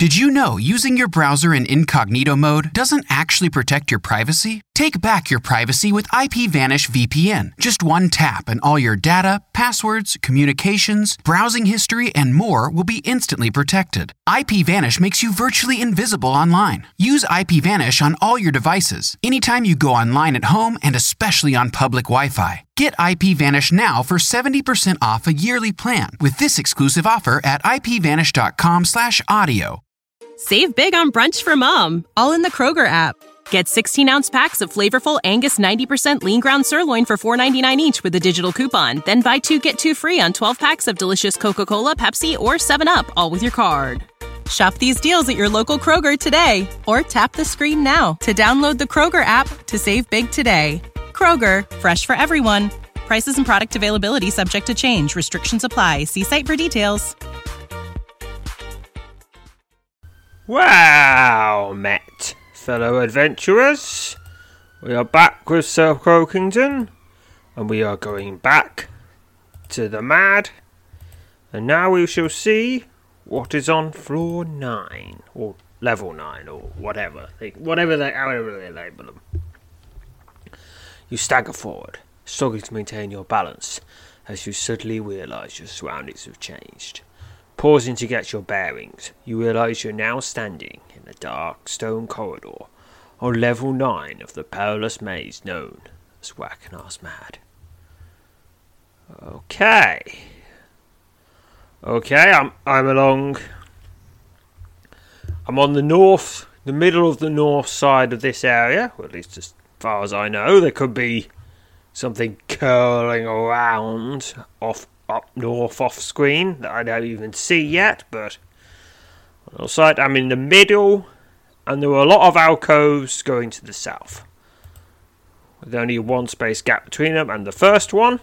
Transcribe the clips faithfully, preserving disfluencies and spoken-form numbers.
Did you know using your browser in incognito mode doesn't actually protect your privacy? Take back your privacy with IPVanish V P N. Just one tap and all your data, passwords, communications, browsing history, and more will be instantly protected. IPVanish makes you virtually invisible online. Use IPVanish on all your devices, anytime you go online at home and especially on public Wi-Fi. Get IPVanish now for seventy percent off a yearly plan with this exclusive offer at ipvanish.com slash audio. Save big on brunch for mom, all in the Kroger app. Get sixteen-ounce packs of flavorful Angus ninety percent lean ground sirloin for four ninety-nine each with a digital coupon. Then buy two, get two free on twelve packs of delicious Coca-Cola, Pepsi, or seven up, all with your card. Shop these deals at your local Kroger today, or tap the screen now to download the Kroger app to save big today. Kroger, fresh for everyone. Prices and product availability subject to change. Restrictions apply. See site for details. Wow, met, fellow adventurers. We are back with Sir Croakington, and we are going back to the Mad. And now we shall see what is on floor nine, or level nine, or whatever, they, whatever they, however they label them. You stagger forward, struggling to maintain your balance, as you suddenly realise your surroundings have changed. Pausing to get your bearings, you realise you're now standing in a dark stone corridor on level nine of the perilous maze known as Wackenar's Mad. Okay. Okay, I'm I'm along. I'm on the north, the middle of the north side of this area, or at least as far as I know. There could be something curling around off up north off screen that I don't even see yet, but on the side I'm in the middle, and there were a lot of alcoves going to the south, with only a one space gap between them, and the first one,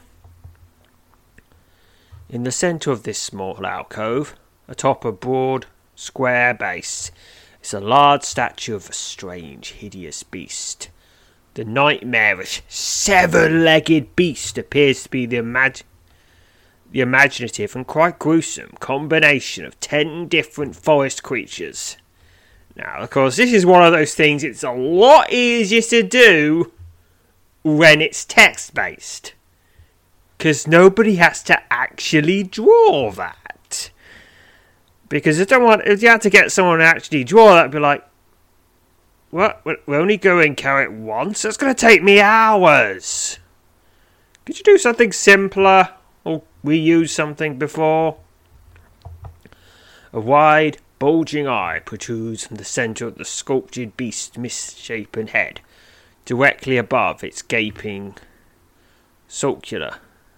in the centre of this small alcove, atop a broad square base, is a large statue of a strange, hideous beast. The nightmarish, seven-legged beast appears to be the imag- the imaginative and quite gruesome combination of ten different forest creatures. Now, of course, this is one of those things it's a lot easier to do when it's text-based, because nobody has to actually draw that. Because I don't want, if you had to get someone to actually draw that, it'd be like, what? We're only going carry it once? That's going to take me hours. Could you do something simpler? Or reuse something before? A wide, bulging eye protrudes from the centre of the sculptured beast's misshapen head, directly above its gaping, circular,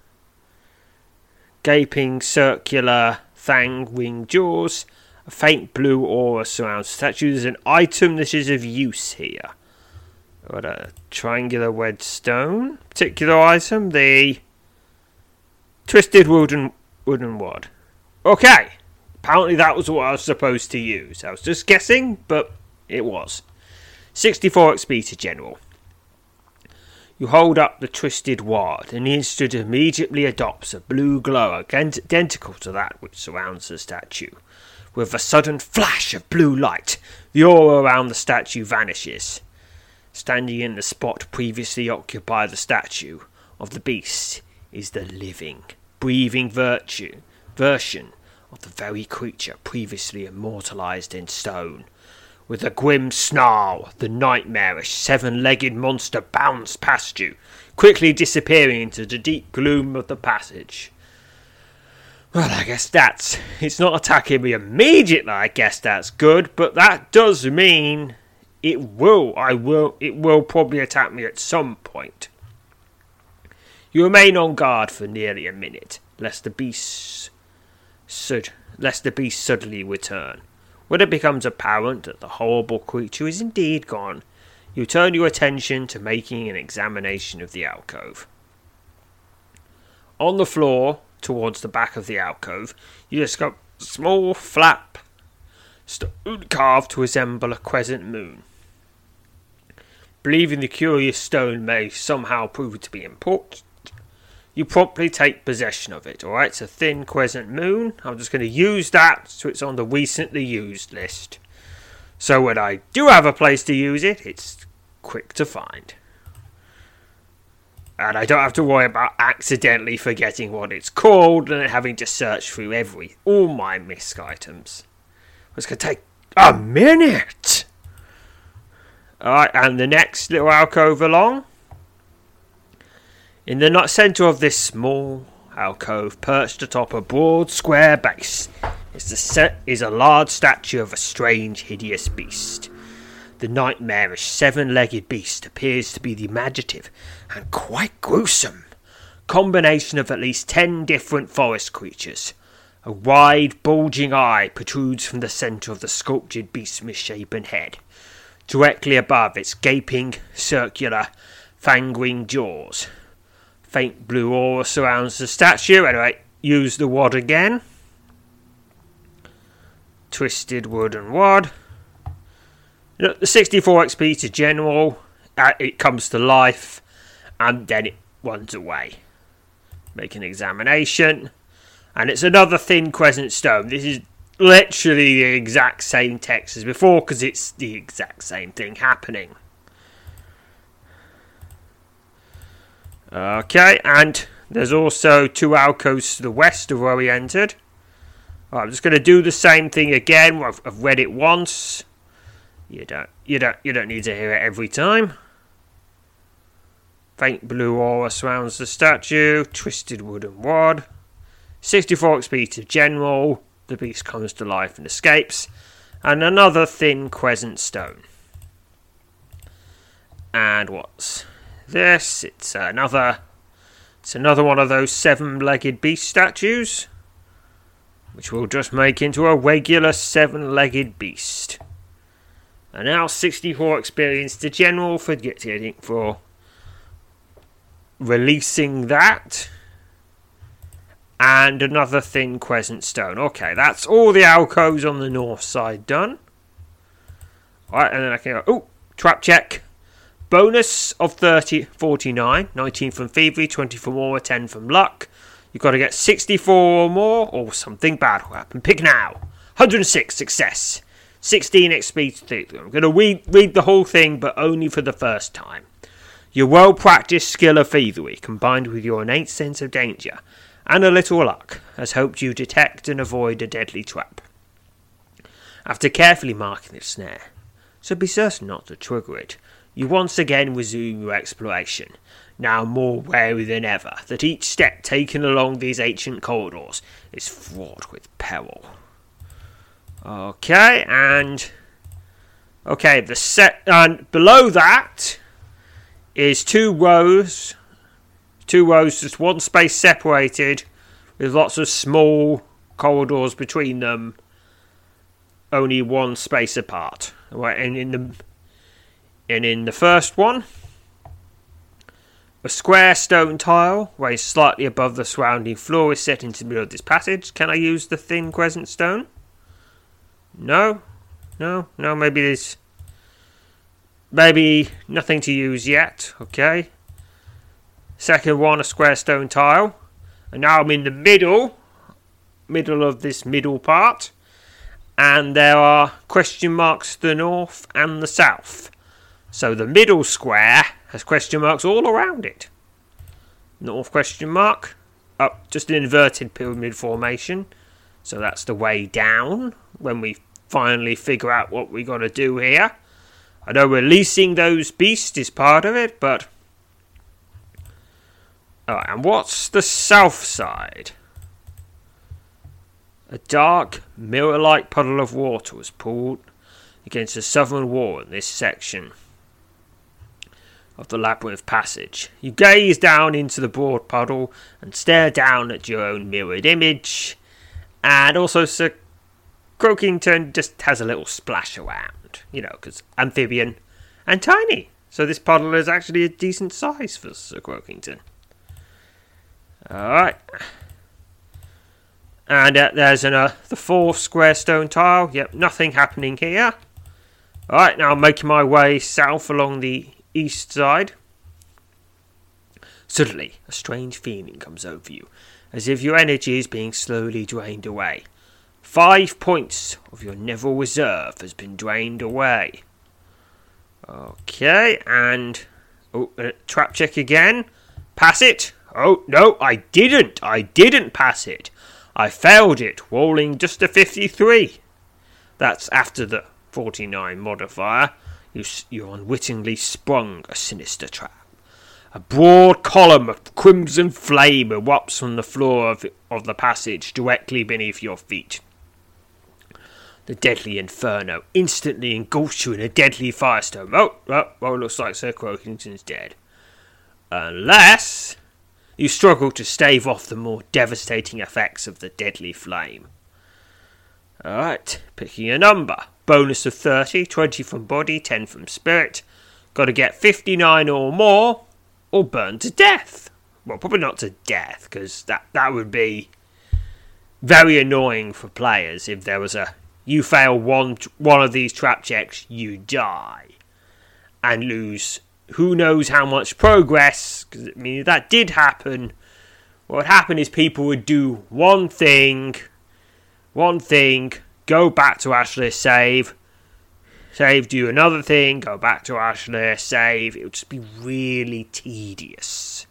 gaping, circular, fang-winged jaws. A faint blue aura surrounds the statue. There's an item that is of use here. What a triangular wedge stone. Particular item, the twisted wooden wooden wad. Okay. Apparently that was what I was supposed to use. I was just guessing, but it was. sixty-four X P to general. You hold up the twisted wad, and the instrument immediately adopts a blue glow identical to that which surrounds the statue. With a sudden flash of blue light, the aura around the statue vanishes. Standing in the spot previously occupied by the statue of the beast is the living, breathing virtue, version of the very creature previously immortalised in stone. With a grim snarl, the nightmarish seven-legged monster bounced past you, quickly disappearing into the deep gloom of the passage. Well, I guess that's... It's not attacking me immediately, I guess that's good, but that does mean it will, I will, it will probably attack me at some point. You remain on guard for nearly a minute, lest the beast should, lest the beast suddenly return. When it becomes apparent that the horrible creature is indeed gone, you turn your attention to making an examination of the alcove. On the floor, towards the back of the alcove, you discover a small flap stone carved to resemble a crescent moon. Believing the curious stone may somehow prove to be important, you promptly take possession of it. Alright, it's a thin crescent moon. I'm just going to use that so it's on the recently used list. So when I do have a place to use it, it's quick to find. And I don't have to worry about accidentally forgetting what it's called and having to search through every all my misc items. It's going to take a minute! Alright, and the next little alcove along. In the centre of this small alcove, perched atop a broad square base, is, the set, is a large statue of a strange, hideous beast. The nightmarish seven-legged beast appears to be the imaginative and quite gruesome combination of at least ten different forest creatures. A wide, bulging eye protrudes from the centre of the sculptured beast's misshapen head. Directly above its gaping, circular, fang-winged jaws. Faint blue aura surrounds the statue. Anyway, use the wad again. Twisted wooden wad. Look, the sixty-four X P to general. Uh, it comes to life. And then it runs away. Make an examination. And it's another thin crescent stone. This is literally the exact same text as before, because it's the exact same thing happening. Okay, and there's also two alcoves to the west of where we entered. Right, I'm just going to do the same thing again. I've, I've read it once. You don't, you don't, you don't need to hear it every time. Faint blue aura surrounds the statue. Twisted wooden wad. sixty-four X P to general. The beast comes to life and escapes. And another thin crescent stone. And what's this? It's another It's another one of those seven-legged beast statues, which we'll just make into a regular seven-legged beast. And now sixty-four experience to general for getting for releasing that. And another thin crescent stone. Okay, that's all the alcoves on the north side done. Alright, and then I can go, oh, trap check. Bonus of thirty, forty-nine, nineteen from thievery, twenty from aura, ten from luck. You've got to get sixty-four or more, or something bad will happen. Pick now. one hundred six, success. sixteen X P to thievery. I'm going to read, read the whole thing, but only for the first time. Your well-practiced skill of thievery, combined with your innate sense of danger, and a little luck, has helped you detect and avoid a deadly trap. After carefully marking the snare, so be certain not to trigger it, you once again resume your exploration, now more wary than ever that each step taken along these ancient corridors is fraught with peril. Okay, and okay, the set and below that is two rows, two rows, just one space separated, with lots of small corridors between them, only one space apart. Right, and in the and in the first one, a square stone tile raised slightly above the surrounding floor is set into the middle of this passage. Can I use the thin crescent stone? No, no, no. Maybe there's maybe nothing to use yet. Okay. Second one, a square stone tile, and now I'm in the middle, middle of this middle part, and there are question marks to the north and the south. So the middle square has question marks all around it. North question mark, up, just an inverted pyramid formation. So that's the way down when we finally figure out what we got to do here. I know releasing those beasts is part of it, but alright, and what's the south side? A dark, mirror-like puddle of water was pulled against the southern wall in this section of the labyrinth passage. You gaze down into the broad puddle and stare down at your own mirrored image, and also Sir Croakington just has a little splash around, you know, because amphibian and tiny. So this puddle is actually a decent size for Sir Croakington. Alright. And uh, there's an, uh, the fourth square stone tile. Yep, nothing happening here. Alright, now I'm making my way south along the east side. Suddenly, a strange feeling comes over you, as if your energy is being slowly drained away. Five points of your Neville reserve has been drained away. Okay, and... Oh, uh, trap check again. Pass it. Oh, no, I didn't. I didn't pass it. I failed it, rolling just a fifty-three. That's after the forty-nine modifier. You, you unwittingly sprung a sinister trap. A broad column of crimson flame erupts from the floor of, of the passage directly beneath your feet. The deadly inferno instantly engulfs you in a deadly firestorm. Oh, oh, oh, looks like Sir Croakington's dead. Unless you struggle to stave off the more devastating effects of the deadly flame. Alright, picking a number. Bonus of thirty, twenty from body, ten from spirit. Got to get fifty-nine or more, or burn to death. Well, probably not to death, because that, that would be very annoying for players if there was a... You fail one one of these trap checks, you die. And lose who knows how much progress. Because I mean, if that did happen, what would happen is people would do one thing, one thing, go back to Ashley, save, save, do another thing, go back to Ashley, save. It would just be really tedious.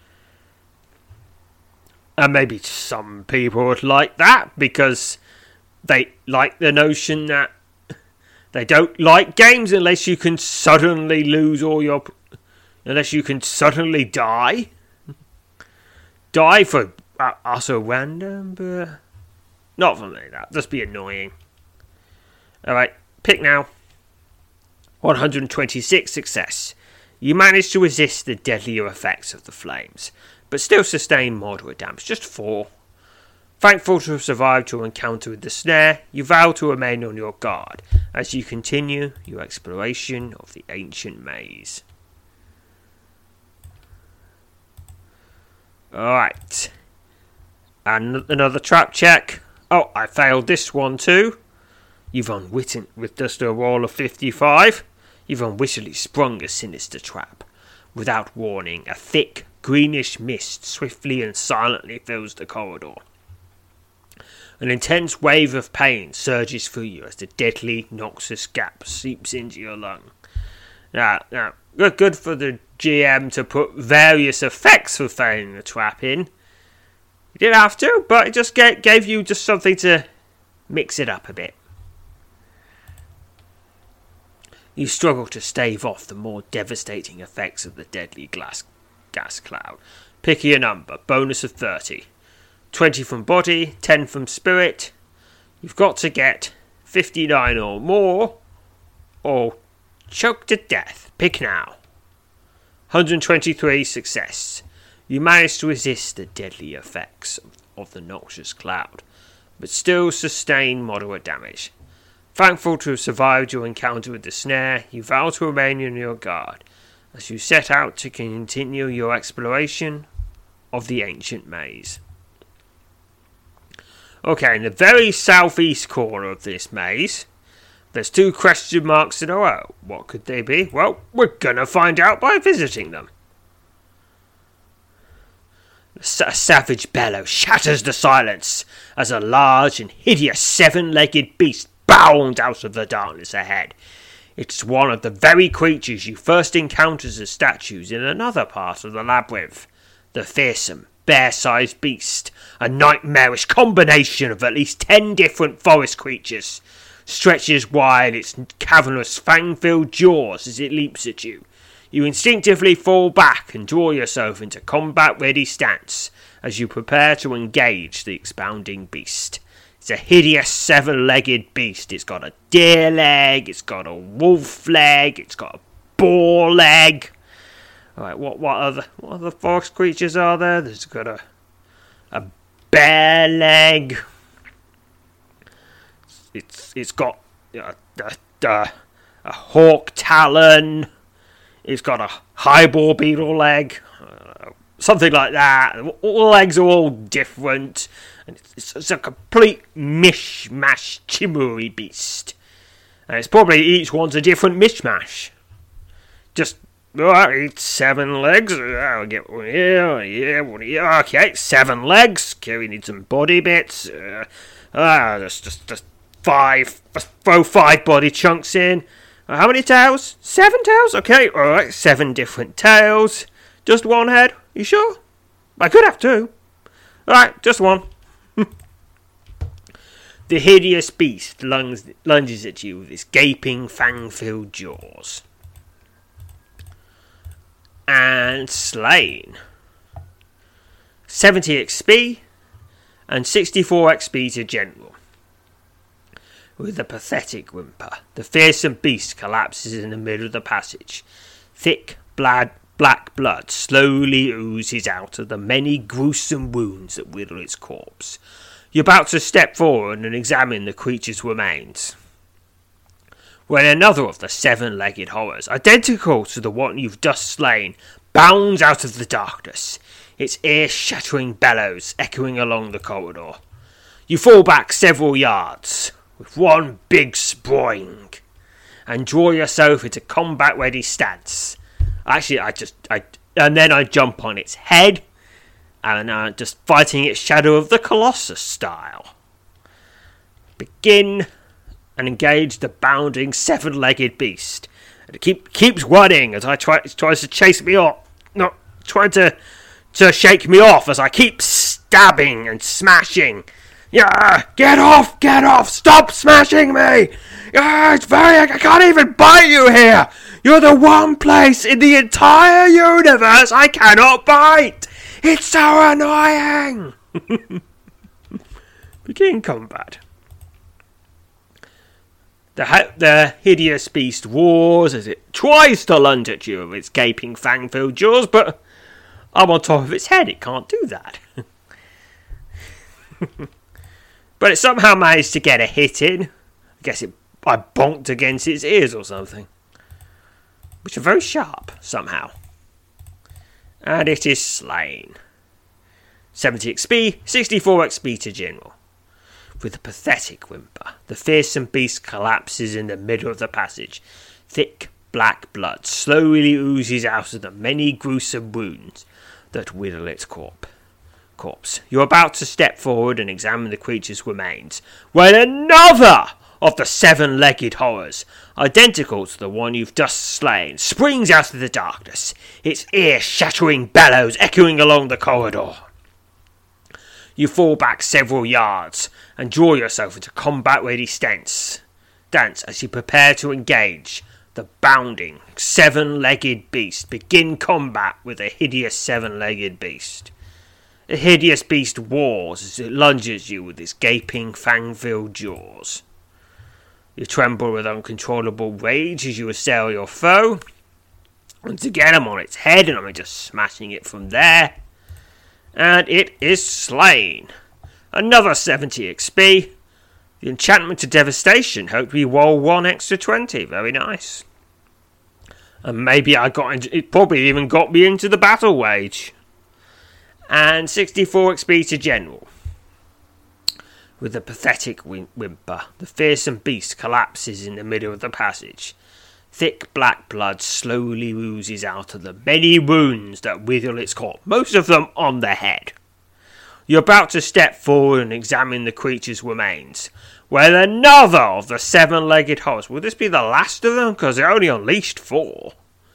And maybe some people would like that because they like the notion that they don't like games unless you can suddenly lose all your... Unless you can suddenly die. Die for uh, also random, but... Not for me, that. Just be annoying. Alright, pick now. one hundred twenty-six success. You managed to resist the deadlier effects of the flames, but still sustain moderate damage. Just four. Thankful to have survived your encounter with the snare, you vow to remain on your guard as you continue your exploration of the ancient maze. Alright. And another trap check. Oh, I failed this one too. You've unwitting with just a roll of fifty-five. You've unwittingly sprung a sinister trap. Without warning, a thick, greenish mist swiftly and silently fills the corridor. An intense wave of pain surges through you as the deadly, noxious gas seeps into your lung. Now, now, good, good for the G M to put various effects for failing the trap in. You didn't have to, but it just gave, gave you just something to mix it up a bit. You struggle to stave off the more devastating effects of the deadly glass, gas cloud. Pick your number. Bonus of thirty. twenty from body, ten from spirit. You've got to get fifty-nine or more, or choke to death. Pick now. one hundred twenty-three success. You manage to resist the deadly effects of the noxious cloud, but still sustain moderate damage. Thankful to have survived your encounter with the snare, you vow to remain on your guard as you set out to continue your exploration of the ancient maze. Okay, in the very southeast corner of this maze, there's two question marks in a row. What could they be? Well, we're gonna find out by visiting them. A savage bellow shatters the silence as a large and hideous seven-legged beast bounds out of the darkness ahead. It's one of the very creatures you first encountered as statues in another part of the labyrinth. The fearsome, bear-sized beast, a nightmarish combination of at least ten different forest creatures, stretches wide its cavernous fang-filled jaws as it leaps at you. You instinctively fall back and draw yourself into combat-ready stance as you prepare to engage the expounding beast. It's a hideous seven-legged beast. It's got a deer leg, it's got a wolf leg, it's got a boar leg. Alright, what what other what other forest creatures are there? There's got a a bear leg. It's it's got a, a, a, a hawk talon. It's got a highball beetle leg, uh, something like that. All the legs are all different, and it's, it's a complete mishmash chimuri beast. And it's probably each one's a different mishmash. Just Right, it's seven legs. I'll get one here, yeah, one here. Okay, seven legs. Okay, we need some body bits. Uh, ah, just, just, just five. Just throw five body chunks in. Uh, how many tails? Seven tails? Okay, alright, seven different tails. Just one head? You sure? I could have two. Alright, just one. The hideous beast lunges, lunges at you with its gaping, fang-filled jaws. And slain. seventy X P and sixty-four X P to general. With a pathetic whimper, the fearsome beast collapses in the middle of the passage. Thick, black, black blood slowly oozes out of the many gruesome wounds that riddle its corpse. You're about to step forward and examine the creature's remains, when another of the seven-legged horrors, identical to the one you've just slain, bounds out of the darkness, its ear-shattering bellows echoing along the corridor. You fall back several yards, with one big spring, and draw yourself into combat-ready stance. Actually, I just... I, and then I jump on its head, and uh, just fighting its Shadow of the Colossus style. Begin and engage the bounding seven-legged beast. And it keep, keeps running as I try it tries to chase me off. No, trying to to shake me off as I keep stabbing and smashing. Yeah, get off, get off, stop smashing me. Yeah, it's very, I can't even bite you here. You're the one place in the entire universe I cannot bite. It's so annoying! Begin combat. The, ha- the hideous beast roars as it tries to lunge at you with its gaping fang-filled jaws, but I'm on top of its head, it can't do that. But it somehow managed to get a hit in. I guess it I bonked against its ears or something. Which are very sharp, somehow. And it is slain. seventy X P, sixty-four X P to general. With a pathetic whimper, the fearsome beast collapses in the middle of the passage. Thick, black blood slowly oozes out of the many gruesome wounds that riddle its corp- corpse. You're about to step forward and examine the creature's remains, when another of the seven-legged horrors, identical to the one you've just slain, springs out of the darkness, its ear-shattering bellows echoing along the corridor. You fall back several yards and draw yourself into combat-ready stance, dance as you prepare to engage the bounding seven-legged beast. Begin combat with a hideous seven-legged beast. The hideous beast roars as it lunges you with its gaping, fang-filled jaws. You tremble with uncontrollable rage as you assail your foe. Once again, I'm on its head and I'm just smashing it from there. And it is slain. Another seventy X P. The enchantment to devastation helped me roll one extra twenty. Very nice. And maybe I got into, it probably even got me into the battle wage. And sixty-four X P to general. With a pathetic whimper, the fearsome beast collapses in the middle of the passage. Thick black blood slowly oozes out of the many wounds that riddle its corpse, most of them on the head. You're about to step forward and examine the creature's remains, when another of the seven-legged horrors, will this be the last of them? Because they only unleashed four.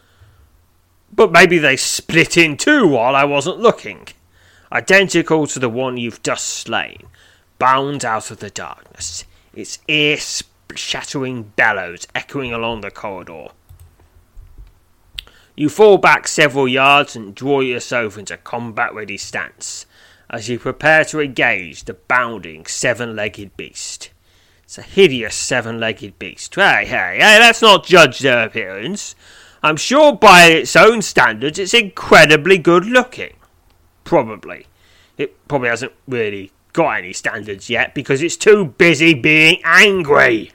But maybe they split in two while I wasn't looking. Identical to the one you've just slain, bounds out of the darkness, its ear-shattering bellows echoing along the corridor. You fall back several yards and draw yourself into combat-ready stance as you prepare to engage the bounding seven-legged beast. It's a hideous seven-legged beast. Hey, hey, hey, let's not judge their appearance. I'm sure by its own standards it's incredibly good-looking. Probably. It probably hasn't really got any standards yet because it's too busy being angry.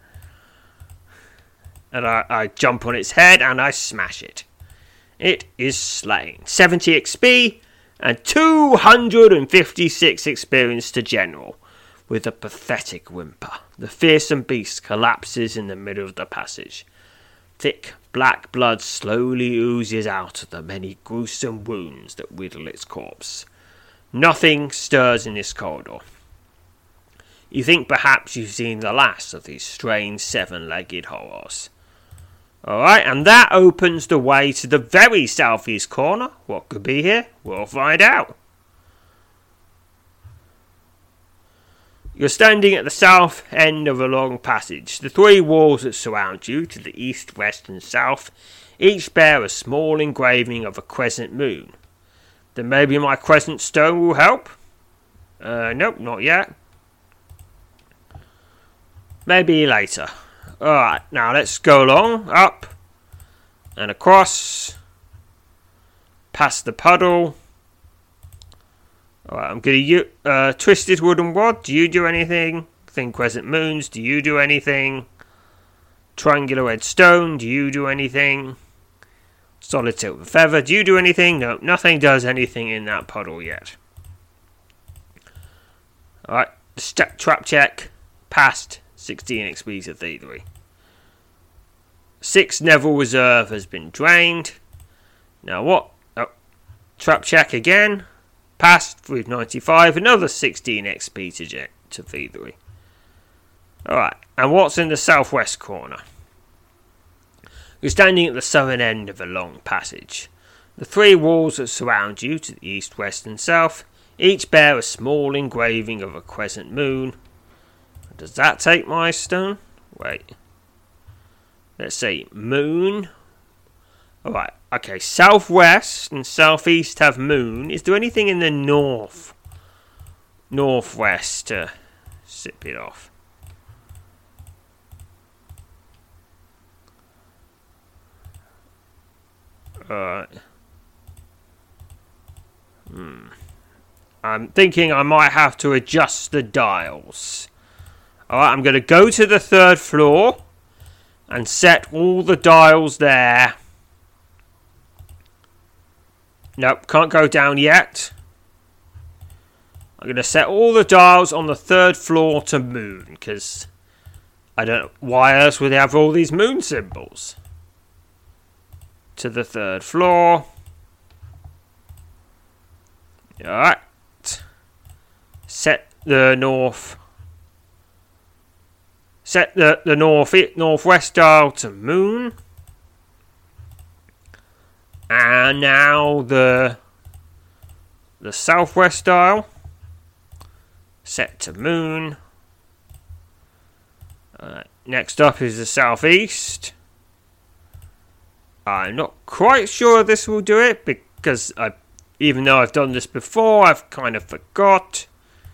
And I, I jump on its head and I smash it. It is slain. seventy X P and two hundred fifty-six experience to general. With a pathetic whimper, the fearsome beast collapses in the middle of the passage. Thick black blood slowly oozes out of the many gruesome wounds that riddle its corpse. Nothing stirs in this corridor. You think perhaps you've seen the last of these strange seven-legged horrors. Alright, and that opens the way to the very southeast corner. What could be here? We'll find out. You're standing at the south end of a long passage. The three walls that surround you, to the east, west and south, each bear a small engraving of a crescent moon. Then maybe my crescent stone will help? Uh, nope, not yet. Maybe later. Alright, now let's go along, up, and across, past the puddle. Alright, I'm going to use uh, Twisted Wooden Rod. Do you do anything? Thin Crescent Moons. Do you do anything? Triangular Red Stone. Do you do anything? Solid Silver Feather. Do you do anything? No, nothing does anything in that puddle yet. Alright, st- trap check. Passed. sixteen X P to thievery. Six Neville Reserve has been drained. Now what? Oh, trap check again. Passed through ninety-five, another sixteen X P to, jet, to thievery. Alright, and what's in the southwest corner? You're standing at the southern end of a long passage. The three walls that surround you, to the east, west and south, each bear a small engraving of a crescent moon. Does that take my stone? Wait. Let's see, moon. Alright, okay, southwest and southeast have moon. Is there anything in the north? Northwest to sip it off? Alright. Hmm. I'm thinking I might have to adjust the dials. Alright, I'm going to go to the third floor and set all the dials there. Nope, can't go down yet. I'm going to set all the dials on the third floor to moon, because I don't know why else would they have all these moon symbols. To the third floor. Alright. Set the north. Set the, the north northwest dial to moon. And now the the southwest dial set to moon. Uh, next up is the southeast. I'm not quite sure this will do it because I, even though I've done this before, I've kind of forgot.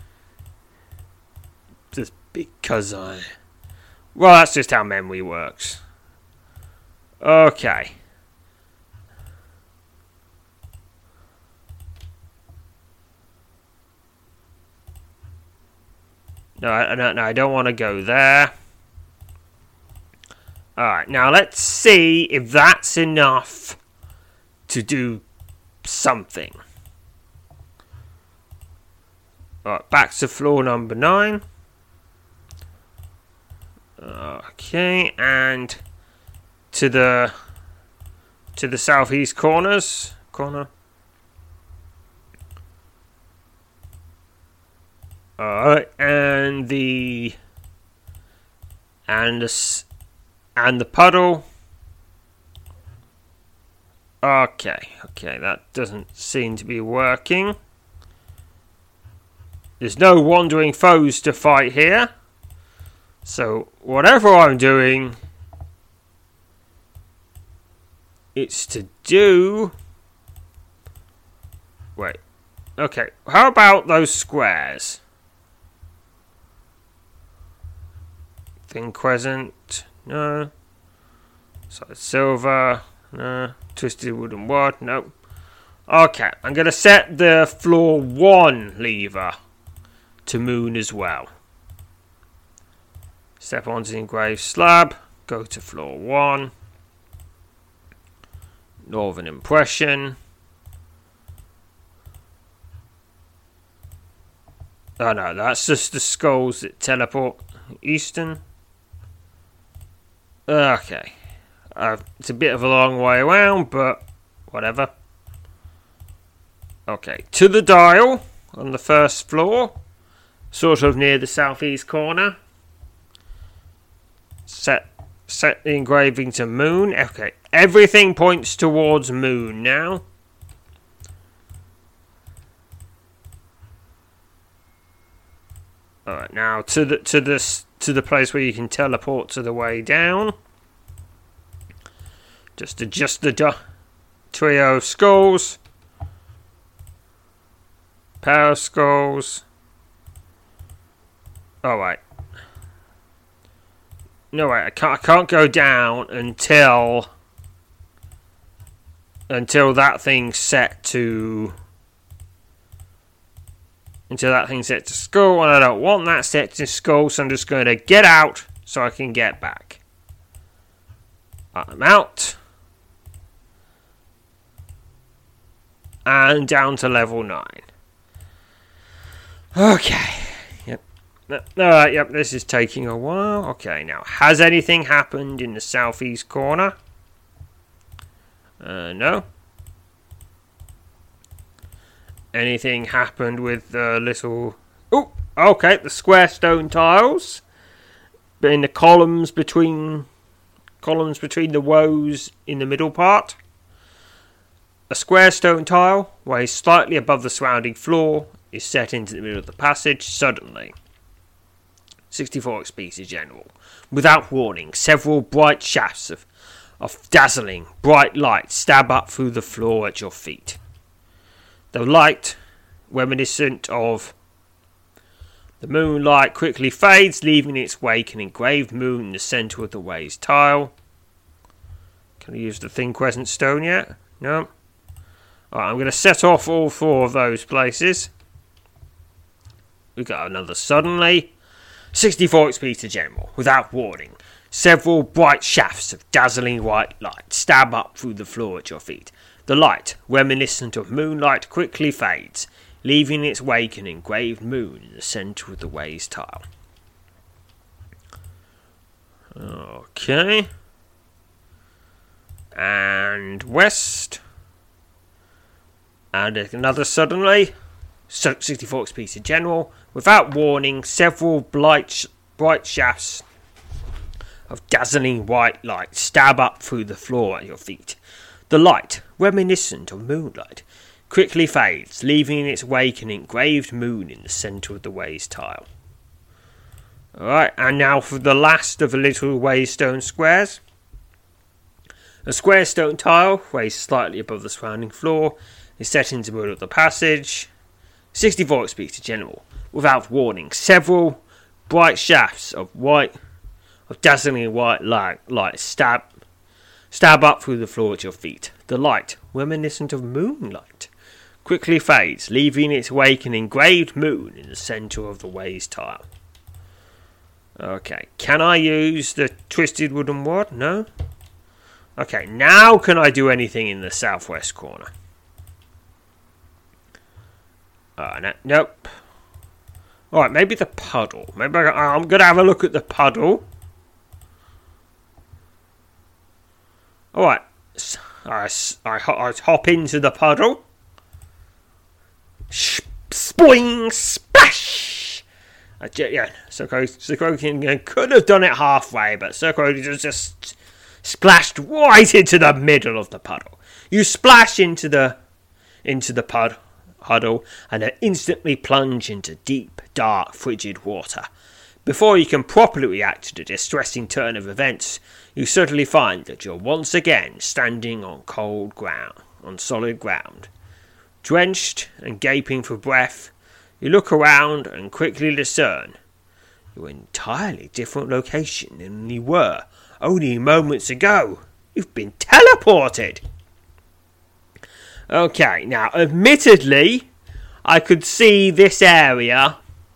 Just because I... Well, that's just how memory works. Okay. No, I don't, no, I don't want to go there. Alright, now let's see if that's enough to do something. Alright, back to floor number nine. Okay, and to the to the southeast corners corner. Alright, and the and the and the puddle. Okay, okay, that doesn't seem to be working. There's no wandering foes to fight here. So, whatever I'm doing, it's to do... Wait. Okay, how about those squares? Thin Crescent, no. Solid Silver, no. Twisted Wooden Rod, no. Okay, I'm going to set the floor one lever to moon as well. Step onto the engraved slab, go to floor one. Northern Impression. Oh no, that's just the skulls that teleport. Eastern. Okay. Uh, it's a bit of a long way around, but whatever. Okay, to the dial on the first floor, sort of near the southeast corner. Set, set the engraving to moon. Okay, everything points towards moon now. Alright, now to the to this to the place where you can teleport to the way down. Just adjust the du- trio of skulls. Power skulls. Alright. No, wait, I can't, I can't go down until... Until that thing's set to... Until that thing's set to skull, and I don't want that set to skull, so I'm just going to get out so I can get back. I'm out. And down to level nine. Okay. Yep. Alright, yep, this is taking a while. Okay, now, has anything happened in the southeast corner? Uh, no. Anything happened with the little... Oh, okay, the square stone tiles. But in the columns between... Columns between the woes in the middle part. A square stone tile, raised slightly above the surrounding floor, is set into the middle of the passage suddenly. sixty-four X P to general. Without warning, several bright shafts of, of dazzling, bright light stab up through the floor at your feet. The light, reminiscent of the moonlight, quickly fades, leaving in its wake an engraved moon in the centre of the ways tile. Can I use the thin crescent stone yet? No. Alright, I'm going to set off all four of those places. We got another suddenly. sixty-four X P to general. Without warning, several bright shafts of dazzling white light stab up through the floor at your feet. The light, reminiscent of moonlight, quickly fades, leaving in its wake an engraved moon in the centre of the ways tile. Okay. And west. And another suddenly. sixty-four X P to general. Without warning, several bright, sh- bright shafts of dazzling white light stab up through the floor at your feet. The light, reminiscent of moonlight, quickly fades, leaving in its wake an engraved moon in the centre of the ways tile. Alright, and now for the last of the little ways stone squares. A square stone tile, raised slightly above the surrounding floor, is set into the middle of the passage. sixty-four X P to general. Without warning, several bright shafts of white, of dazzling white light, light stab, stab up through the floor at your feet. The light, reminiscent of moonlight, quickly fades, leaving its wake an engraved moon in the centre of the ways tile. Okay, can I use the twisted wooden rod? No. Okay, now can I do anything in the southwest corner? Uh, no, nope. Alright, maybe the puddle. Maybe I, I'm going to have a look at the puddle. Alright. I, I, I hop into the puddle. Spoing! Splash! I, yeah, Circodian could have done it halfway, but Circodian just, just splashed right into the middle of the puddle. You splash into the into the puddle. Huddle and then instantly plunge into deep, dark, frigid water. Before you can properly react to the distressing turn of events, you suddenly find that you're once again standing on cold ground, on solid ground. Drenched and gaping for breath, you look around and quickly discern you're in an entirely different location than you were only moments ago. You've been teleported! Okay, now, admittedly, I could see this area.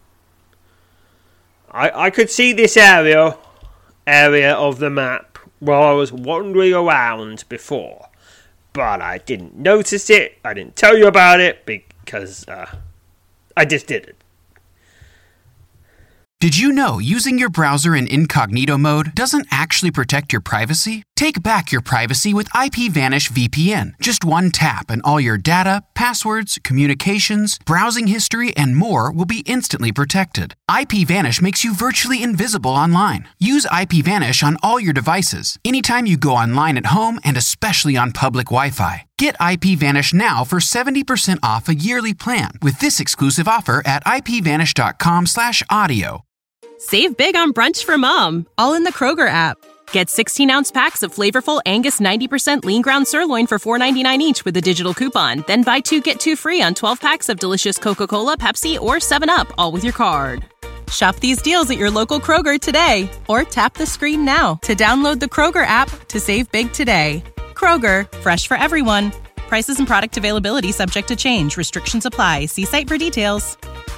I, I could see this area, area of the map while I was wandering around before. But I didn't notice it, I didn't tell you about it, because uh, I just didn't. Did you know using your browser in incognito mode doesn't actually protect your privacy? Take back your privacy with IPVanish V P N. Just one tap and all your data, passwords, communications, browsing history, and more will be instantly protected. IPVanish makes you virtually invisible online. Use IPVanish on all your devices, anytime you go online at home and especially on public Wi-Fi. Get IPVanish now for seventy percent off a yearly plan with this exclusive offer at ipvanish.com slash audio. Save big on brunch for mom, all in the Kroger app. Get sixteen-ounce packs of flavorful Angus ninety percent lean ground sirloin for four ninety-nine each with a digital coupon. Then buy two, get two free on twelve packs of delicious Coca-Cola, Pepsi, or seven up, all with your card. Shop these deals at your local Kroger today, or tap the screen now to download the Kroger app to save big today. Kroger, fresh for everyone. Prices and product availability subject to change. Restrictions apply. See site for details.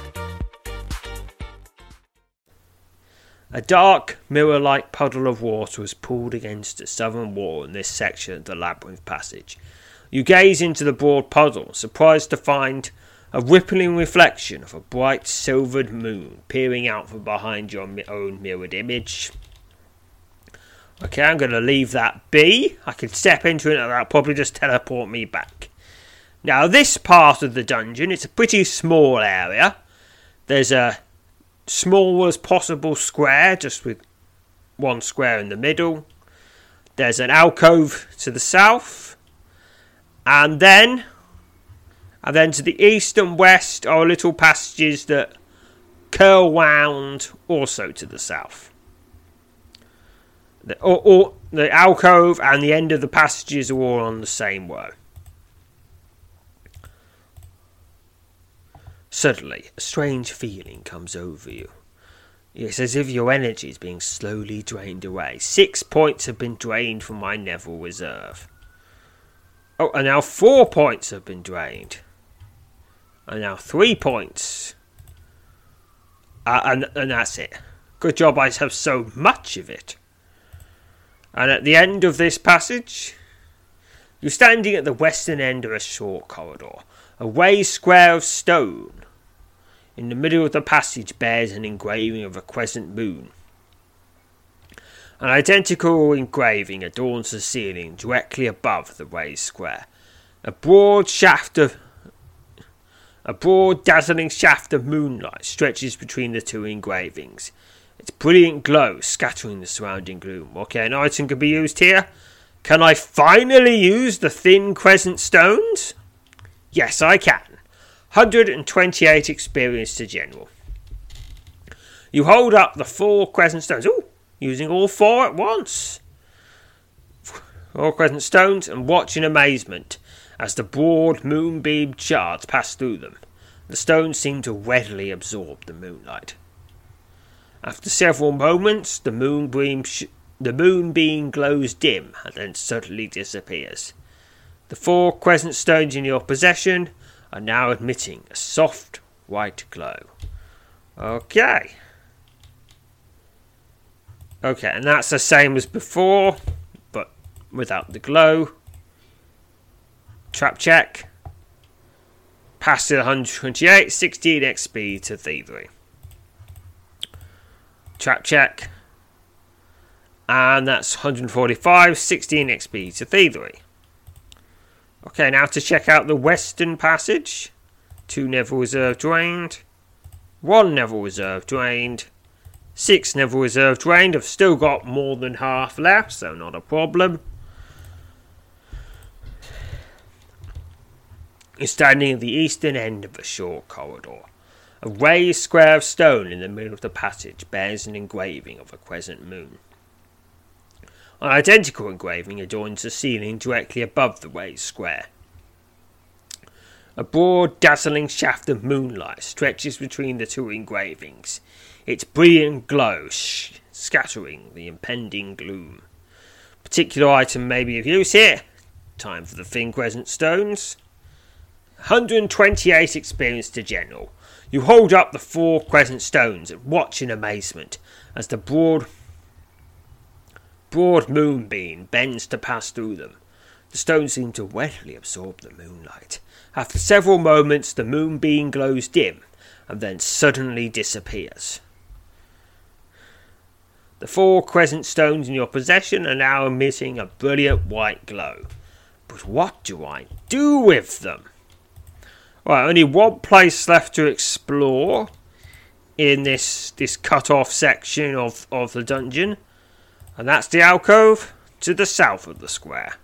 A dark, mirror-like puddle of water was pulled against the southern wall in this section of the labyrinth passage. You gaze into the broad puddle, surprised to find a rippling reflection of a bright silvered moon peering out from behind your own mirrored image. Okay, I'm going to leave that be. I could step into it and that'll probably just teleport me back. Now, this part of the dungeon, it's a pretty small area. There's a small as possible square, just with one square in the middle. There's an alcove to the south, and then and then to the east and west are little passages that curl round also to the south. The, or, or, the alcove and the end of the passages are all on the same row. Suddenly, a strange feeling comes over you. It's as if your energy is being slowly drained away. Six points have been drained from my Neville reserve. Oh, and now four points have been drained. And now three points. Uh, and, and that's it. Good job I have so much of it. And at the end of this passage, you're standing at the western end of a short corridor. A raised square of stone in the middle of the passage bears an engraving of a crescent moon. An identical engraving adorns the ceiling directly above the raised square. A broad shaft of a broad, dazzling shaft of moonlight stretches between the two engravings. Its brilliant glow scattering the surrounding gloom. Okay, an item can be used here. Can I finally use the thin crescent stones? Yes, I can. one hundred twenty-eight experience to general. You hold up the four crescent stones. Ooh, using all four at once. Four crescent stones and watch in amazement as the broad moonbeam shards pass through them. The stones seem to readily absorb the moonlight. After several moments, the moonbeam, sh- the moonbeam glows dim and then suddenly disappears. The four crescent stones in your possession are now emitting a soft white glow. Okay. Okay, and that's the same as before, but without the glow. Trap check. Pass to one hundred twenty-eight, sixteen X P to thievery. Trap check. And that's one hundred forty-five, sixteen X P to thievery. Okay, now to check out the western passage. Two Neville reserve drained. One Neville reserve drained. Six Neville reserve drained. I've still got more than half left, so not a problem. You're standing at the eastern end of a short corridor. A raised square of stone in the middle of the passage bears an engraving of a crescent moon. An identical engraving adorns the ceiling directly above the raised square. A broad, dazzling shaft of moonlight stretches between the two engravings, its brilliant glow sh- scattering the impending gloom. Particular item may be of use here. Time for the thin crescent stones. one hundred twenty-eight experience to general. You hold up the four crescent stones and watch in amazement as the broad broad moonbeam bends to pass through them. The stones seem to readily absorb the moonlight. After several moments, the moonbeam glows dim and then suddenly disappears. The four crescent stones in your possession are now emitting a brilliant white glow. But what do I do with them? Right, only one place left to explore in this this cut-off section of, of the dungeon. And that's the alcove to the south of the square.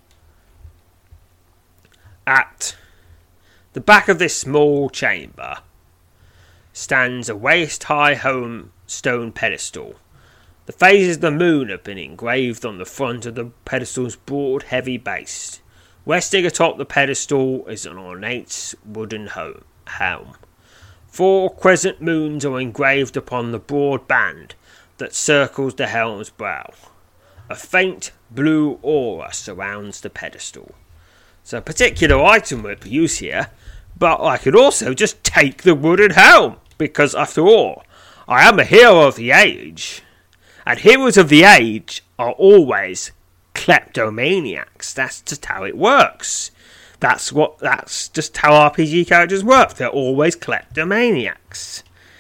At the back of this small chamber stands a waist-high home stone pedestal. The phases of the moon have been engraved on the front of the pedestal's broad, heavy base. Resting atop the pedestal is an ornate wooden ho- helm. Four crescent moons are engraved upon the broad band that circles the helm's brow. A faint blue aura surrounds the pedestal. So a particular item would be used here, but I could also just take the wooden helm, because after all, I am a hero of the age. And heroes of the age are always kleptomaniacs. That's just how it works. That's what. That's just how R P G characters work. They're always kleptomaniacs.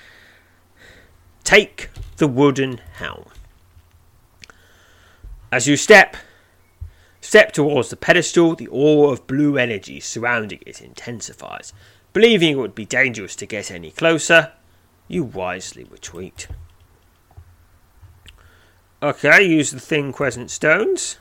Take the wooden helm. As you step, step towards the pedestal, the aura of blue energy surrounding it intensifies. Believing it would be dangerous to get any closer, you wisely retreat. Okay, use the thin crescent stones.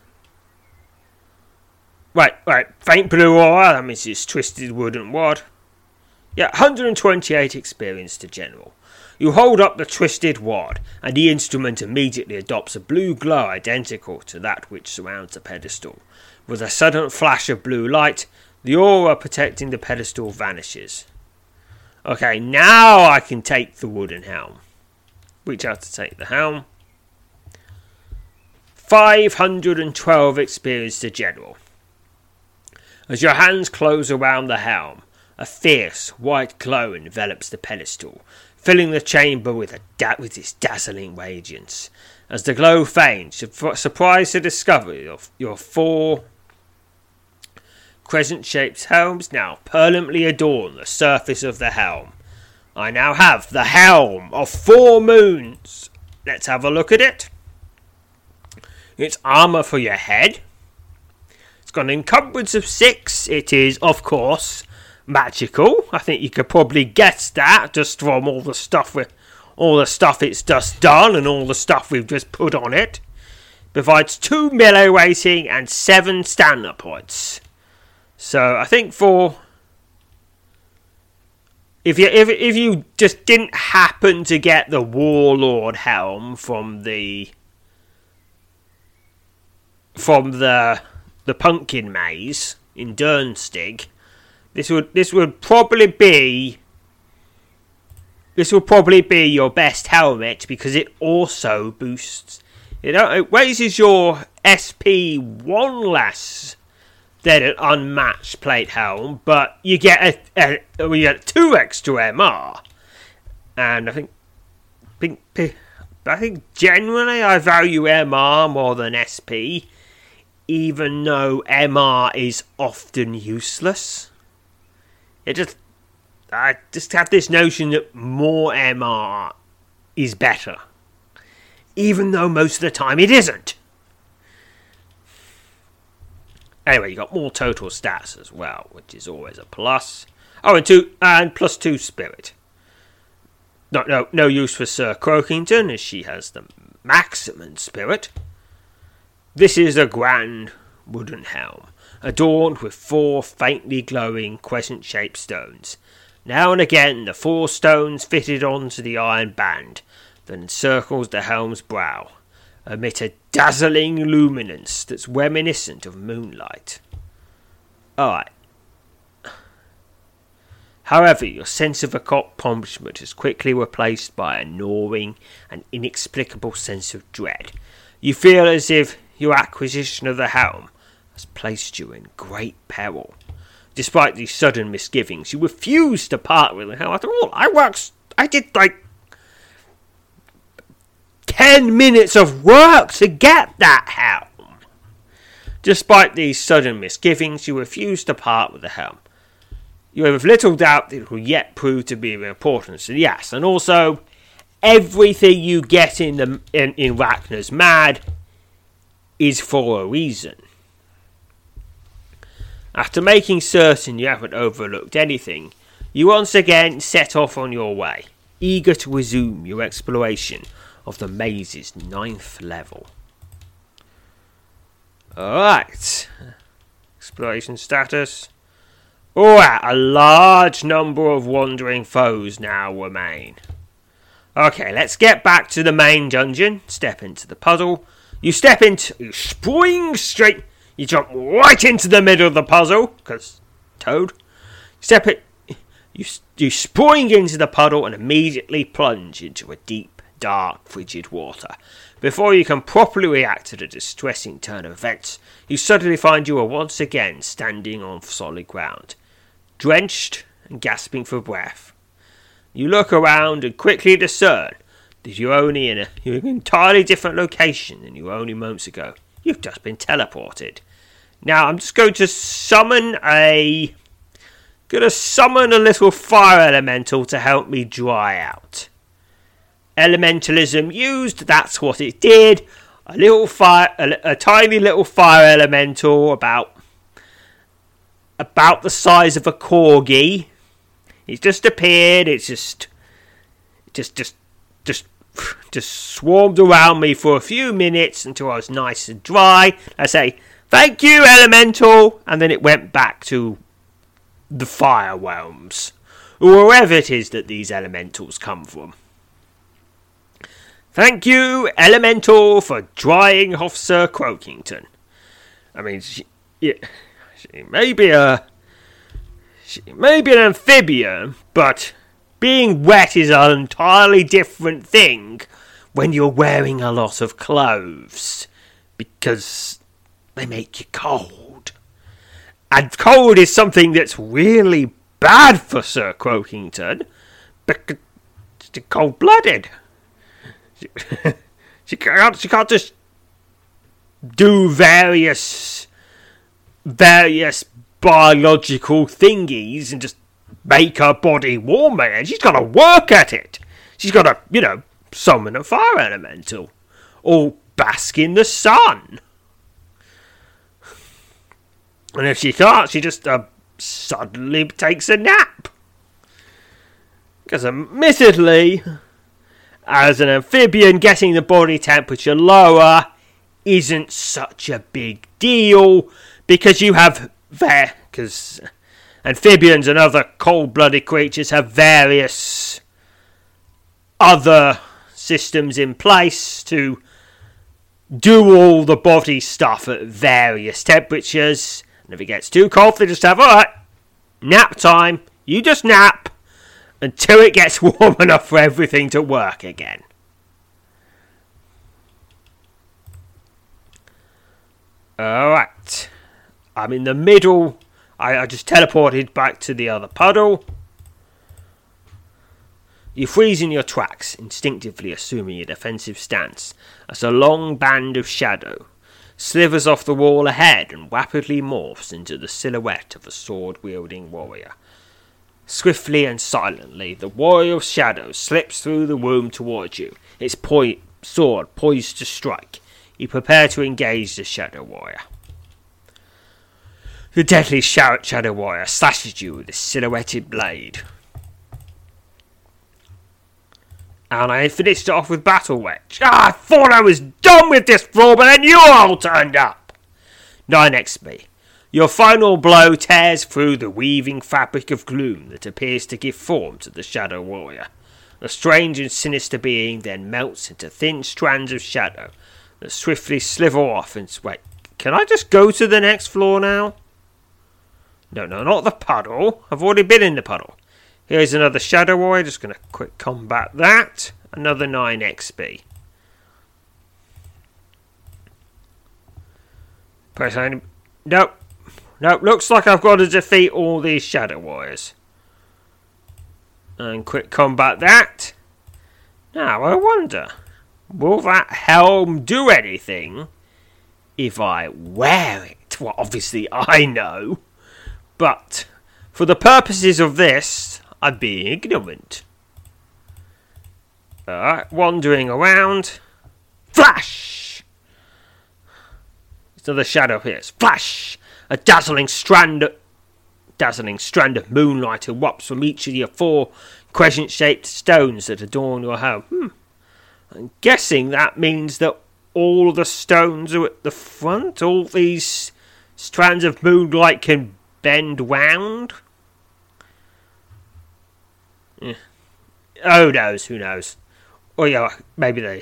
Right, right, faint blue aura, that means it's twisted wooden wad. Yeah, one hundred twenty-eight experience to general. You hold up the twisted wad, and the instrument immediately adopts a blue glow identical to that which surrounds the pedestal. With a sudden flash of blue light, the aura protecting the pedestal vanishes. Okay, now I can take the wooden helm. Reach out to take the helm. five hundred twelve experience to general. As your hands close around the helm, a fierce white glow envelops the pedestal, filling the chamber with a da- with its dazzling radiance. As the glow fades, su- surprised to discover your, your four crescent-shaped helms now permanently adorn the surface of the helm. I now have the helm of four moons. Let's have a look at it. It's armour for your head. It's got an encumbrance of six. It is, of course, magical. I think you could probably guess that just from all the stuff with all the stuff it's just done and all the stuff we've just put on it. Provides two melee rating and seven stamina points. So I think for if you if if you just didn't happen to get the Warlord helm from the from the the pumpkin maze in Dernstig, this would this would probably be this would probably be your best helmet, because it also boosts it, it raises your S P one less than an unmatched plate helm, but you get a, a you get two extra M R, and I think think I think generally I value M R more than S P. Even though M R is often useless. It just I just have this notion that more M R is better. Even though most of the time it isn't. Anyway, you got more total stats as well, which is always a plus. Oh, and two and plus two spirit. No no no use for Sir Croakington, as she has the maximum spirit. This is a grand wooden helm, adorned with four faintly glowing crescent-shaped stones. Now and again, the four stones fitted onto the iron band that encircles the helm's brow emit a dazzling luminance that's reminiscent of moonlight. Alright. However, your sense of accomplishment is quickly replaced by a gnawing and inexplicable sense of dread. You feel as if your acquisition of the helm has placed you in great peril. Despite these sudden misgivings, you refuse to part with the helm. After all, I worked, I did like ten minutes of work to get that helm. Despite these sudden misgivings, you refuse to part with the helm. You have little doubt that it will yet prove to be of importance. Yes, and also, everything you get in the in, in Rachna's Mad is for a reason. After making certain you haven't overlooked anything, you once again set off on your way, eager to resume your exploration of the maze's ninth level. Alright. Exploration status. Alright, a large number of wandering foes now remain. Okay, let's get back to the main dungeon. Step into the puzzle. You step into... You spring straight... You jump right into the middle of the puzzle, because Toad. Step it... You, you spring into the puddle and immediately plunge into a deep, dark, frigid water. Before you can properly react to the distressing turn of events, you suddenly find you are once again standing on solid ground, drenched and gasping for breath. You look around and quickly discern that you're only in a you're in an entirely different location than you were only moments ago. You've just been teleported. Now I'm just going to summon a gonna summon a little fire elemental to help me dry out. Elementalism used, that's what it did. A little fire a, a tiny little fire elemental about about the size of a corgi. It's just appeared, it's just just just just just swarmed around me for a few minutes until I was nice and dry. I say, thank you, elemental, and then it went back to the fire realms, or wherever it is that these elementals come from. Thank you, elemental, for drying off Sir Croakington. I mean, she, yeah, she may be a she may be an amphibian, but being wet is an entirely different thing when you're wearing a lot of clothes, because they make you cold. And cold is something that's really bad for Sir Croakington, because she's cold-blooded. She, she, can't, she can't just do various, various biological thingies and just make her body warmer, and she's got to work at it. She's got to, you know, summon a fire elemental, or bask in the sun. And if she can't, she just uh, suddenly takes a nap. Because admittedly, as an amphibian, getting the body temperature lower isn't such a big deal, because you have there, because amphibians and other cold-blooded creatures have various other systems in place to do all the body stuff at various temperatures. And if it gets too cold, they just have, alright, nap time. You just nap until it gets warm enough for everything to work again. Alright. I'm in the middle. I, I just teleported back to the other puddle. You freeze in your tracks, instinctively assuming a defensive stance, as a long band of shadow slithers off the wall ahead and rapidly morphs into the silhouette of a sword-wielding warrior. Swiftly and silently, the warrior of shadow slips through the room towards you, its po- sword poised to strike. You prepare to engage the shadow warrior. The deadly shadow warrior slashes you with his silhouetted blade. And I finished it off with Battle Wedge. Ah, I thought I was done with this floor, but then you all turned up. nine X P. Your final blow tears through the weaving fabric of gloom that appears to give form to the Shadow Warrior. The strange and sinister being then melts into thin strands of shadow that swiftly slither off and... Wait, can I just go to the next floor now? No, no, not the puddle. I've already been in the puddle. Here's another Shadow Warrior. Just going to quick combat that. Another nine X P. Press any... Nope. Nope, looks like I've got to defeat all these Shadow Warriors. And quick combat that. Now, I wonder, will that helm do anything if I wear it? Well, obviously I know. But for the purposes of this, I'm being ignorant. Alright, wandering around. Flash! It's another shadow here. Flash! A dazzling strand of, dazzling strand of moonlight erupts from each of your four crescent-shaped stones that adorn your home. Hmm. I'm guessing that means that all the stones are at the front. All these strands of moonlight can bend round. Yeah. Who knows? Who knows? Or yeah, maybe they.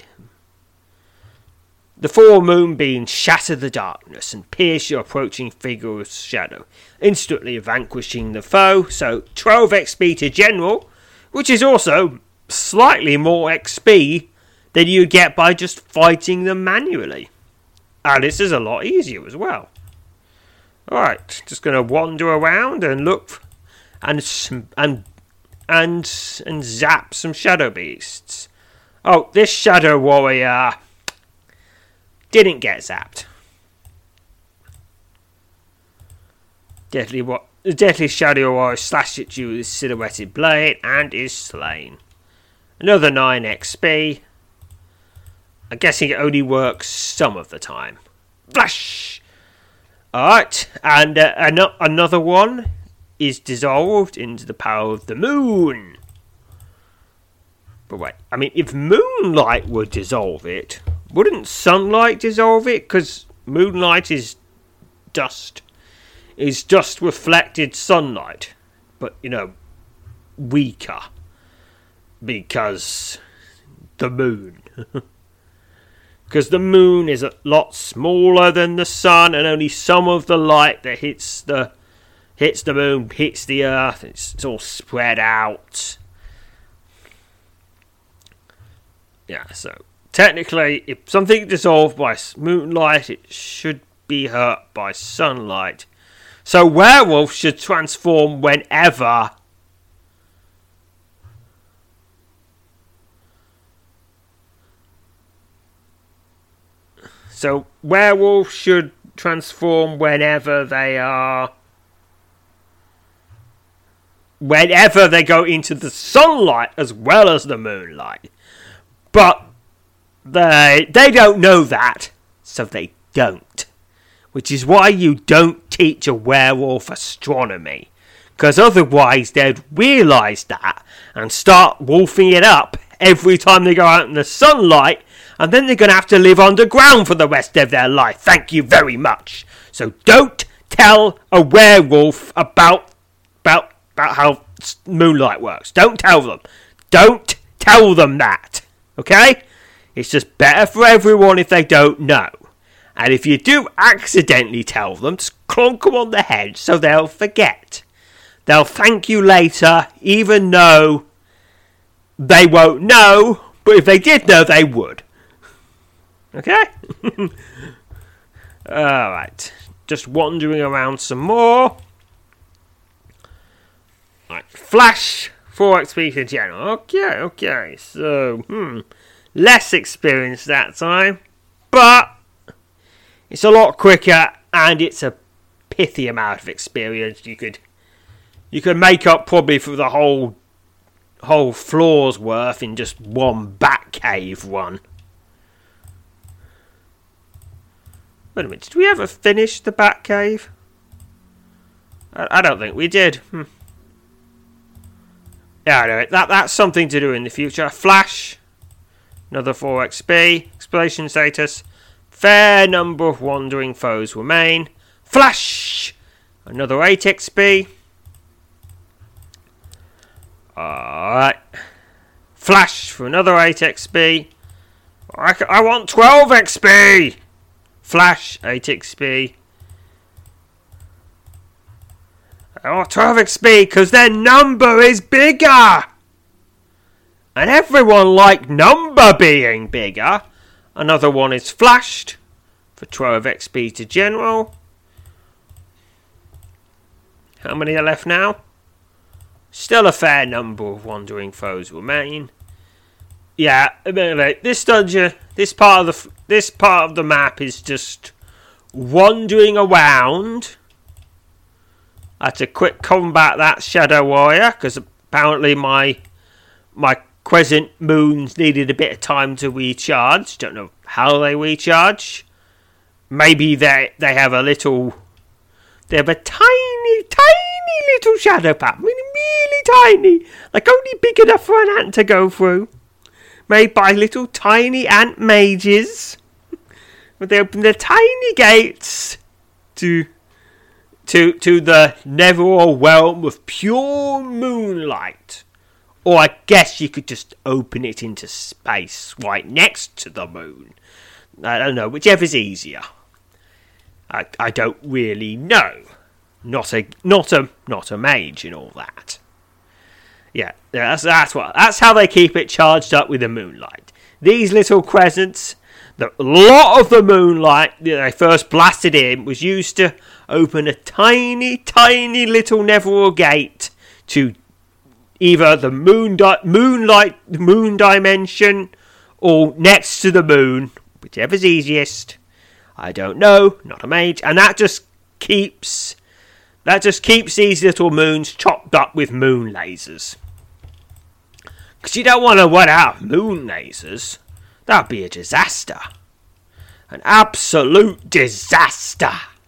The four moonbeams shatter the darkness and pierce your approaching figure's shadow, instantly vanquishing the foe. So twelve X P to general, which is also slightly more X P than you get by just fighting them manually. And this is a lot easier as well. Alright, just going to wander around and look and and and and zap some shadow beasts. Oh, this shadow warrior didn't get zapped. Deadly what the deadly shadow warrior slashed at you with his silhouetted blade and is slain. Another nine X P. I'm guessing it only works some of the time. Flash! Alright, and uh, an- another one is dissolved into the power of the moon. But wait, I mean, if moonlight would dissolve it, wouldn't sunlight dissolve it? Because moonlight is dust. Is just reflected sunlight. But, you know, weaker. Because the moon. Because the moon is a lot smaller than the sun, and only some of the light that hits the hits the moon hits the earth. It's, it's all spread out. Yeah, so technically, if something dissolved by moonlight, it should be hurt by sunlight. So werewolves should transform whenever. So werewolves should transform whenever they are, whenever they go into the sunlight as well as the moonlight. But they they don't know that, so they don't. Which is why you don't teach a werewolf astronomy. Because otherwise they'd realise that and start wolfing it up every time they go out in the sunlight. And then they're going to have to live underground for the rest of their life. Thank you very much. So don't tell a werewolf about, about, about how moonlight works. Don't tell them. Don't tell them that. Okay? It's just better for everyone if they don't know. And if you do accidentally tell them, just clonk them on the head so they'll forget. They'll thank you later, even though they won't know. But if they did know, they would. Okay? Alright. Just wandering around some more. Right. Flash. four X P for general. Okay, okay. So, hmm. Less experience that time. But it's a lot quicker and it's a pithy amount of experience. You could you could make up probably for the whole whole floor's worth in just one Batcave run. Wait a minute, did we ever finish the Batcave? I, I don't think we did. Hmm. Yeah, anyway, that, that's something to do in the future. Flash. Another four X P. Explosion status. Fair number of wandering foes remain. Flash. Another eight X P. Alright. Flash for another eight X P. I, I want twelve X P. Flash, eight X P. I want twelve X P because their number is bigger. And everyone liked number being bigger. Another one is flashed for twelve X P to general. How many are left now? Still a fair number of wandering foes remain. Yeah, this dungeon, this part of the this part of the map is just wandering around. I had to quick combat that Shadow Warrior because apparently my my crescent moons needed a bit of time to recharge. Don't know how they recharge. Maybe they they have a little... They have a tiny, tiny little shadow path. Really, really tiny. Like only big enough for an ant to go through. Made by little tiny ant mages. But they open the tiny gates to... To, to the netherworld realm of pure moonlight. Or I guess you could just open it into space right next to the moon. I don't know, whichever's easier. I, I don't really know. Not a not a not a mage and all that. Yeah, that's that's what that's how they keep it charged up with the moonlight. These little crescents, the a lot of the moonlight that they first blasted in was used to open a tiny, tiny little netherworld gate to either the moon di- moonlight moon dimension or next to the moon, whichever's easiest. I don't know, not a mage, and that just keeps that just keeps these little moons chopped up with moon lasers. Because you don't want to run out of moon lasers. That'd be a disaster. An absolute disaster.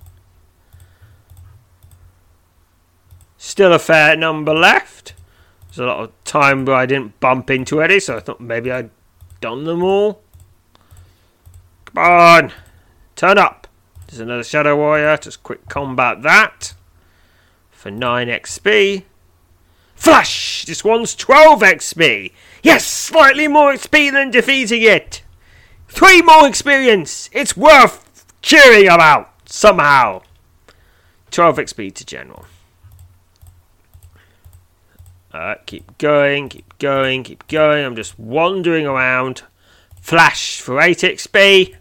Still a fair number left. There's a lot of time where I didn't bump into any, so I thought maybe I'd done them all. Come on. Turn up. There's another Shadow Warrior. Just quick combat that. For nine X P. Flash! This one's twelve X P. Yes! Slightly more X P than defeating it. Three more experience. It's worth cheering about. Somehow. twelve X P to General. Alright, keep going, keep going, keep going. I'm just wandering around. Flash for eight X P.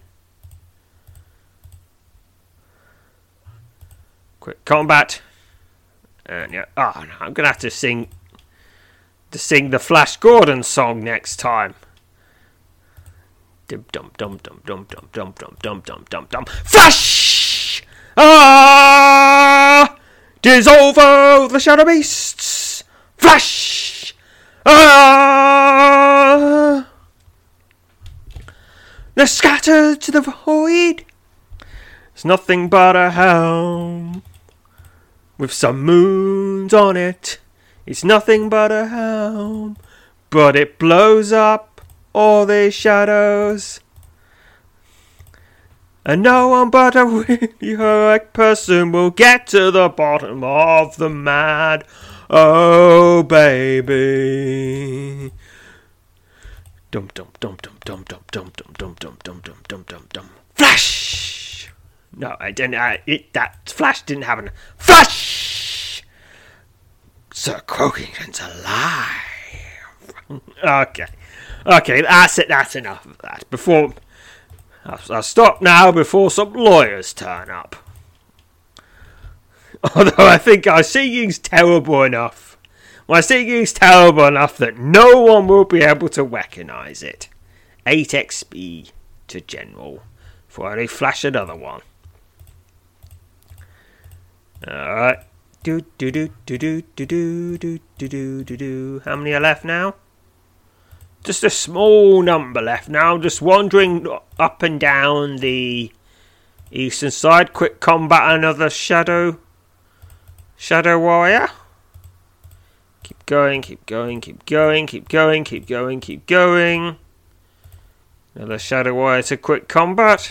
Quick combat. And yeah, oh no, I'm gonna have to sing to sing the Flash Gordon song next time. Dum dum dum dum dum dum dum dum dum dum dum dum. Flash! Ah! Dissolve all the shadow beasts. Flash! Ah! They're scattered to the void. It's nothing but a helm with some moons on it. It's nothing but a helm, but it blows up all these shadows. And no one but a really heroic person will get to the bottom of the mad. Oh, baby. Dum dum dum dum dum dum dum dum dum dum dum dum dum dum dum. Flash! No, I didn't. I, it that Flash didn't happen. Flash! Sir Croakington's alive. Okay, okay. That's it. That's enough of that. Before I'll, I'll stop now. Before some lawyers turn up. Although I think our singing's terrible enough. My singing's terrible enough that no one will be able to recognise it. eight X P to General. Before I flash another one. Alright. Do do do do do do do do do do do do. How many are left now? Just a small number left now. Just wandering up and down the eastern side. Quick combat another shadow. Shadow Warrior. Keep going, keep going, keep going, keep going, keep going, keep going. Another Shadow Warrior to quick combat.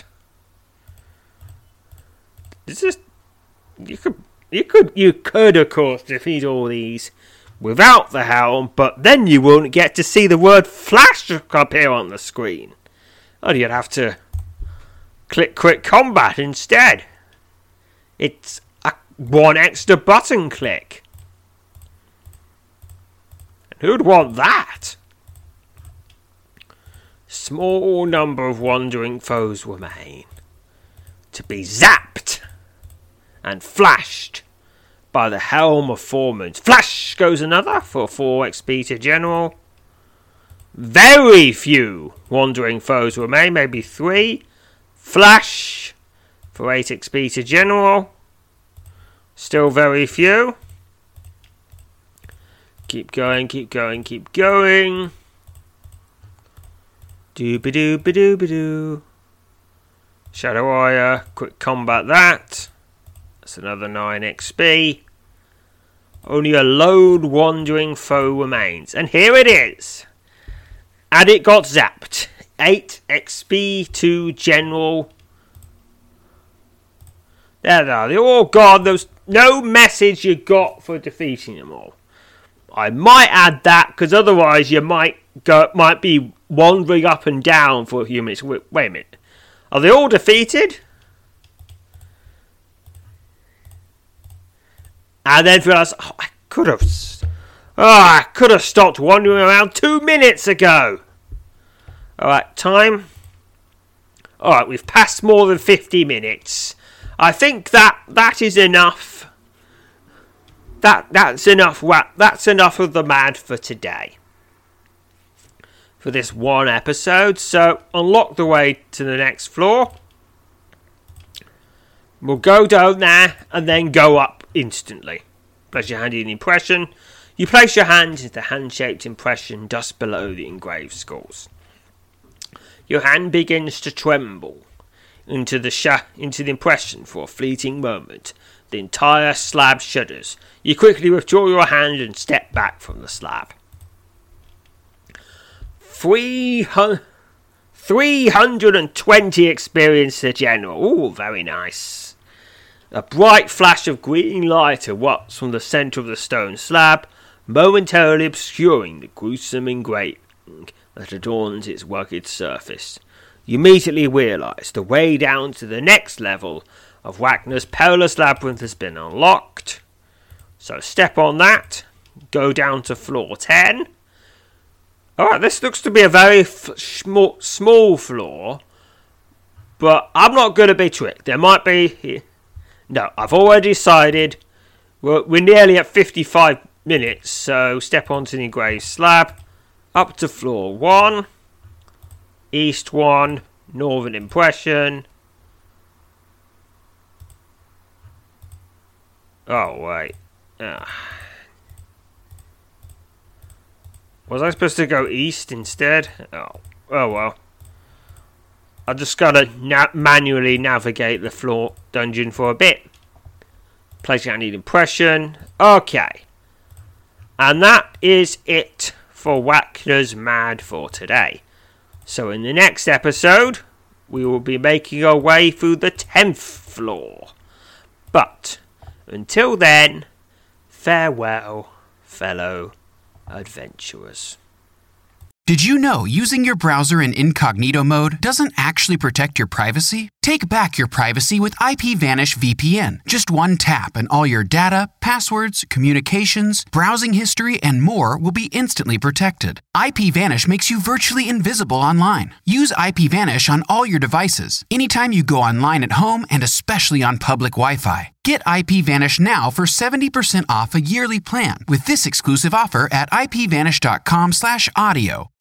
Is this... You could, you could, you could, of course, defeat all these without the helm, but then you won't get to see the word Flash appear on the screen. Oh, you'd have to click quick combat instead. It's a one extra button click. And who'd want that? Small number of wandering foes remain to be zapped and flashed by the helm of four moons. Flash goes another for four X P to General. Very few wandering foes remain, maybe three. Flash for eight X P to General. Still very few. Keep going, keep going, keep going. Dooby-doo-ba-doo-ba-doo. Shadow Warrior, quick combat that. That's another nine X P. Only a lone wandering foe remains. And here it is. And it got zapped. eight X P to General. There they are. They're all gone. There's no message you got for defeating them all. I might add that, because otherwise you might go, might be wandering up and down for a few minutes. Wait, wait a minute. Are they all defeated? And then realize, oh, I could have, oh, I could have stopped wandering around two minutes ago. All right, time. All right, we've passed more than fifty minutes. I think that that is enough. That that's enough. That's enough of the mad for today. For this one episode, so unlock the way to the next floor. We'll go down there and then go up instantly. Place your hand in the impression. You place your hand into the hand-shaped impression just below the engraved skulls. Your hand begins to tremble into the sh- into the impression for a fleeting moment. The entire slab shudders. You quickly withdraw your hand and step back from the slab. three hundred twenty experience to General. Ooh, very nice. A bright flash of green light erupts from the centre of the stone slab, momentarily obscuring the gruesome engraving that adorns its rugged surface. You immediately realise the way down to the next level of Wagner's perilous labyrinth has been unlocked. So step on that, go down to floor ten. Alright, this looks to be a very f- small, small floor, but I'm not going to be tricked. There might be... No, I've already decided we're, we're nearly at fifty-five minutes, so step onto the engraved slab, up to floor one, east one, northern impression. Oh, wait. Ah. Was I supposed to go east instead? Oh, oh well. I just gotta na- manually navigate the floor dungeon for a bit. Place your need impression. Okay. And that is it for Wagner's Mad for today. So in the next episode, we will be making our way through the tenth floor. But until then, farewell, fellow adventurers. Did you know using your browser in incognito mode doesn't actually protect your privacy? Take back your privacy with IPVanish V P N. Just one tap and all your data, passwords, communications, browsing history, and more will be instantly protected. IPVanish makes you virtually invisible online. Use IPVanish on all your devices, anytime you go online at home and especially on public Wi-Fi. Get IPVanish now for seventy percent off a yearly plan with this exclusive offer at ipvanish.com slash audio.